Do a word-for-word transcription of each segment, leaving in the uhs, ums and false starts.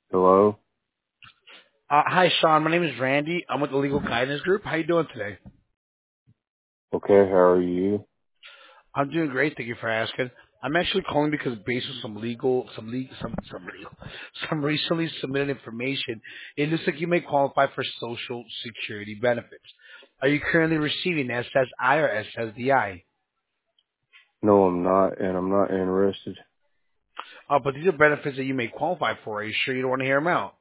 Hello? Uh, hi, Sean. My name is Randy. I'm with the Legal Guidance Group. How you doing today? Okay, how are you? I'm doing great. Thank you for asking. I'm actually calling because based on some legal, some legal, some some legal, some recently submitted information, it looks like you may qualify for Social Security benefits. Are you currently receiving S S I or S S D I? No, I'm not, and I'm not interested. Uh, but these are benefits that you may qualify for. Are you sure you don't want to hear them out?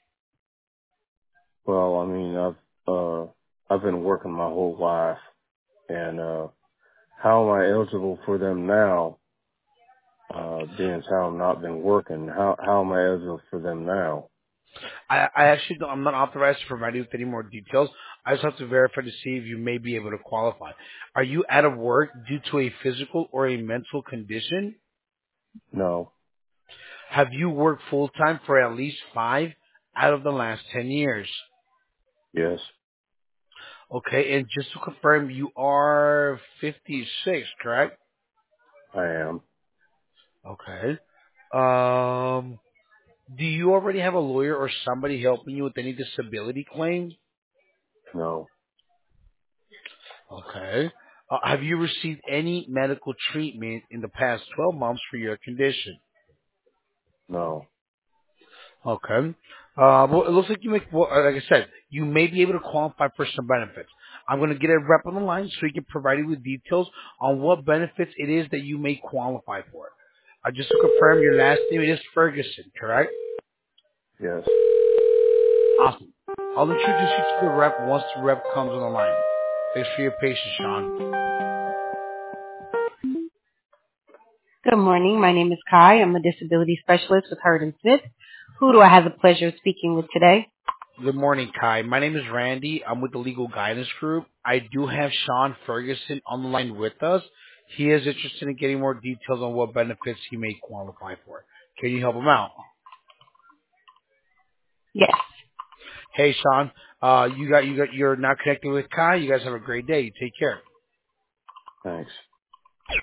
Well, I mean, I've, uh, I've been working my whole life, and, uh, how am I eligible for them now, uh, being as how I've not been working? How, how am I eligible for them now? I, I actually don't, I'm not authorized to provide you with any more details. I just have to verify to see if you may be able to qualify. Are you out of work due to a physical or a mental condition? No. Have you worked full time for at least five out of the last ten years? Yes, Okay, and just to confirm, you are fifty-six, correct? I am. Okay. Um, do you already have a lawyer or somebody helping you with any disability claims? No, Okay. Uh, have you received any medical treatment in the past twelve months for your condition? no. Okay. Uh, well, it looks like you make, well, uh, like I said, you may be able to qualify for some benefits. I'm going to get a rep on the line so he can provide you with details on what benefits it is that you may qualify for. Uh, just to confirm, your last name is Ferguson, correct? Yes. Awesome. I'll introduce you to the rep once the rep comes on the line. Thanks for your patience, Sean. Good morning. My name is Kai. I'm a disability specialist with Hurd and Smith. Who do I have the pleasure of speaking with today? Good morning, Kai. My name is Randy. I'm with the Legal Guidance Group. I do have Sean Ferguson on the line with us. He is interested in getting more details on what benefits he may qualify for. Can you help him out? Yes. Hey, Sean. Uh, you got you got you're now connected with Kai. You guys have a great day. Take care. Thanks.